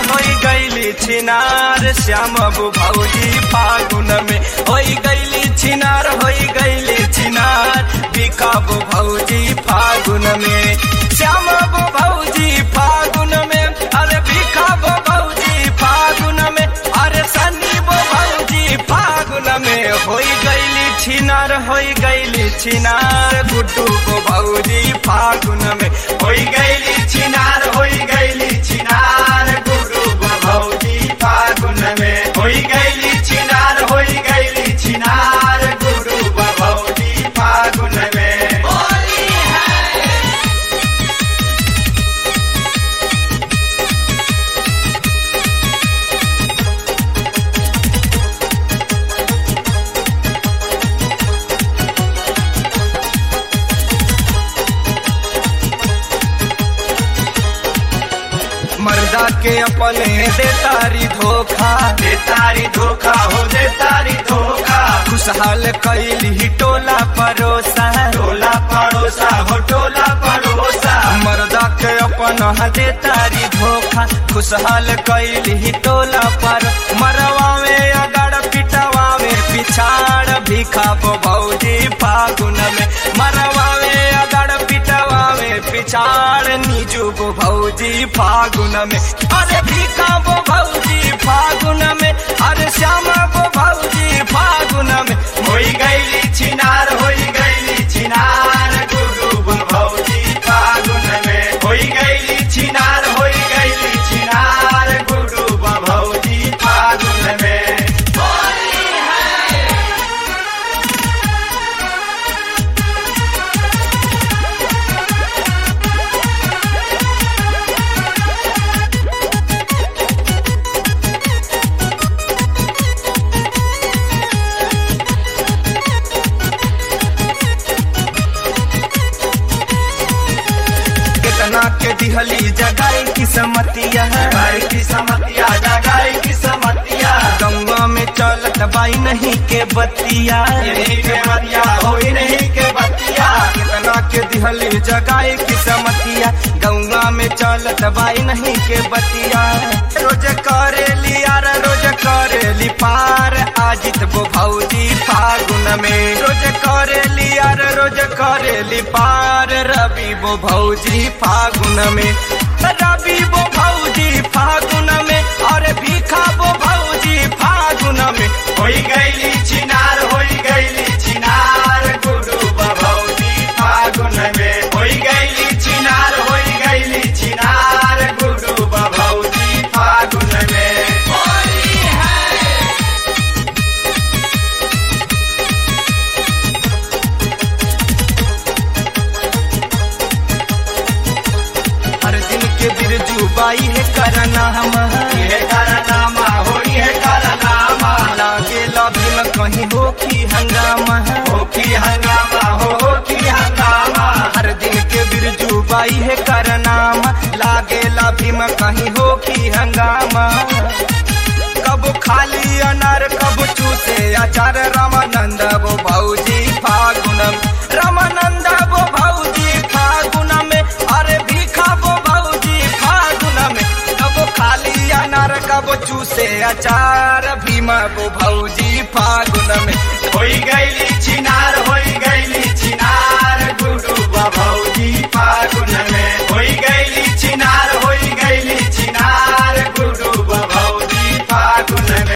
होई गईली छिनार श्याम बो भौजी फागुन में होई गईली छिनार होई गईली छिनार भिखा बो भौजी फागुन में श्याम बो भौजी फागुन में अरे भिखा बो भौजी फागुन में अरे सनी बो भौजी फागुन में होई गईली छिनार होई गईली छिनार गुड्डू बो भौजी फागुन में होई गईली छिनार होई गईली छिनार गुड्डू बो भौजी फागुन में होई गईली छिनार होई गईली छिनार गुड्डू बो भौजी फागुन में होली है। मर्दा के अपने देतारी धोखा हो देतारी धोखा खुशहाल कैली टोला परोसा हो टोला परोसा मर्दा के अपन देतारी धोखा खुशहाल कैली टोला पर मरवा में अगड़ पिटवा में पिछाड़ भिखा बो भौजी फागुन में मरवा में अगड़ पिटवा में पिछाड़ नीजू बो भौजी फागुन में अरे भिखा बो भौजी फागुन में अरे श्याम बो भौजी फागुन में होई गईली छिनार होई गईली छिनार गुरु बो भौजी फागुन में होई गईली छिनार होई गईली छिनार गुरु बो भौजी फागुन में होली है। कितना के दिहली जगाई की समतिया जगाई की समतिया गंगा में चलत बाई नहीं के बतिया होई नहीं के बतिया कितना के दिहली जगाई की समतिया गंगा में चलत बाई नहीं के बतिया रोज करेली यार रोज करेली पार आजित बो भौजी फागुन में रोज करेली यार रोज करेली पार रवि बो भौजी फागुन में रवि बो भौजी फागुन में और भिखा बो भौजी फागुन में होई गईली छिनार होई गईली छिनार गुरु बो भौजी फागुन में होई गईली छिनार होई गईली छिनार गुरु बो भौजी फागुन में होली है। हर दिन के बिरजू बाई है करनामा होई है करनामा लागे लभी में कहीं हो की हंगामा हो की हंगामा हर दिन के बिरजू बाई है करनामा लागे लभी में कहीं हो की हंगामा कब खाली अनार कब चूसे अचार रामानंद बो भौजी फागुन रामानंद बो भौजी फागुन में अरे भिखा बो भौजी फागुन में कब खाली अनार कब चूसे अचार भीमा बो भौजी फागुन में होई गईली